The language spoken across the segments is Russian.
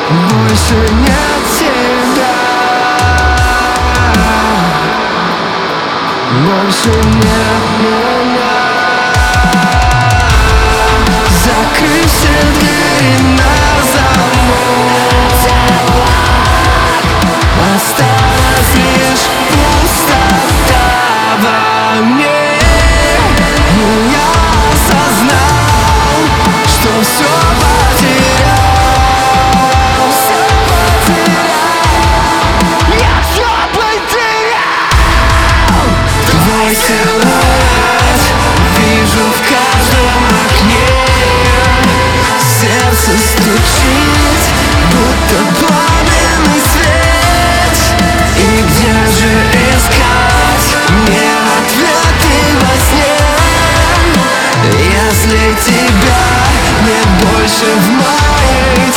больше нет тебя, больше нет меня. Закрой все двери на замок, осталась лишь пустота во мне. И я осознал, что все потерял, все потерял, я все потерял. Твой силуэт вижу в каждом окне, сердце стучит, будто пламенный свет. И где же искать мне ответы во сне, если тебя нет больше в моей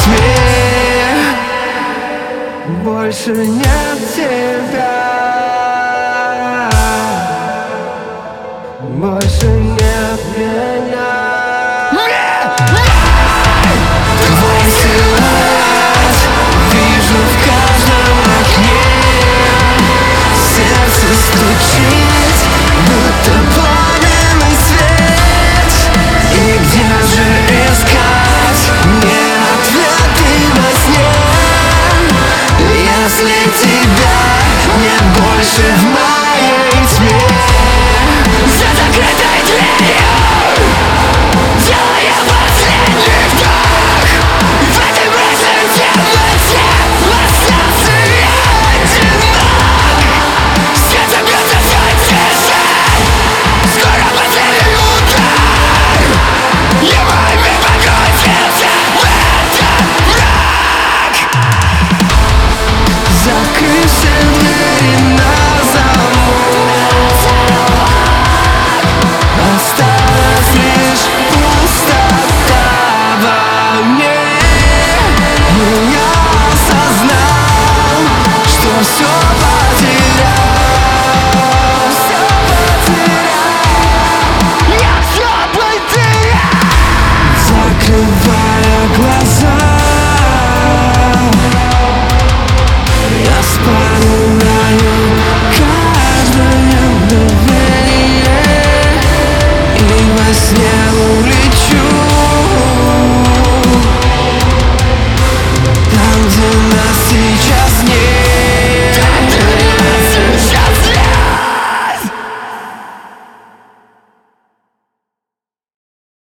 тьме? Больше нет тебя, больше нет меня.